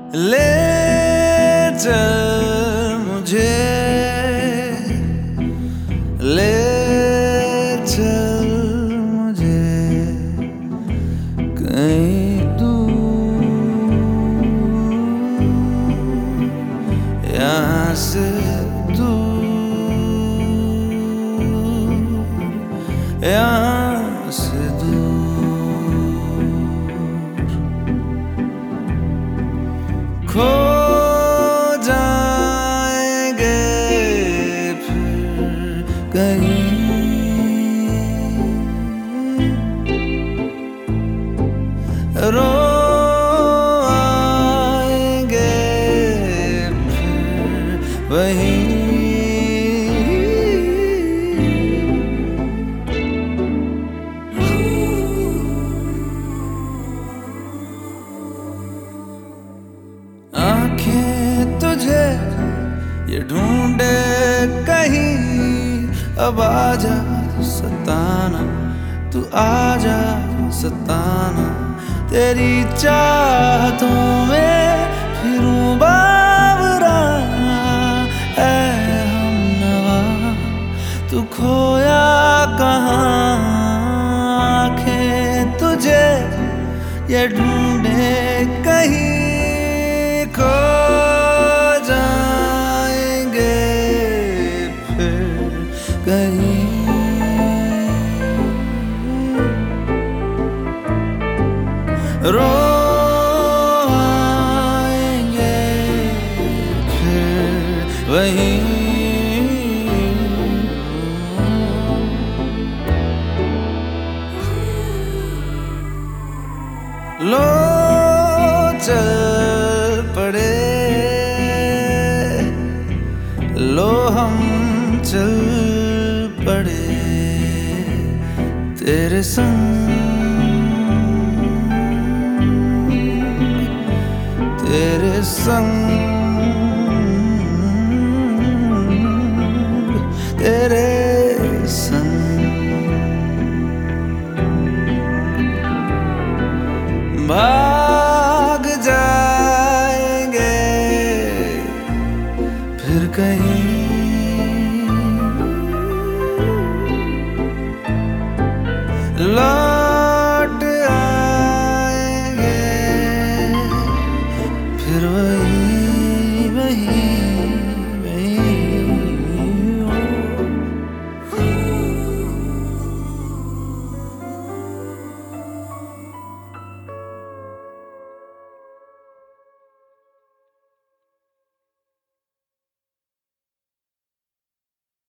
ले चल मुझे, ले चल मुझे कहीं दूर, यहाँ से दूर, यहाँ से दूर। खो जाएंगे फिर कहीं, रो आएंगे फिर वहीं। आंखें तुझे ये ढूंढे कहीं, अब आजा सताना, तू आजा सताना। तेरी चाहतों में फिरूं बावरा, ऐ हमनवा तू खोया कहाँ। आंखें तुझे ये ढूंढे कहीं, खो जाएंगे फिर कहीं। रो आएंगे फिर वहीं। लो चल पड़े, लो हम चल पड़े तेरे संग, तेरे संग, तेरे संग। भाग जाएंगे फिर कहीं, लौट आएंगे फिर वही वही।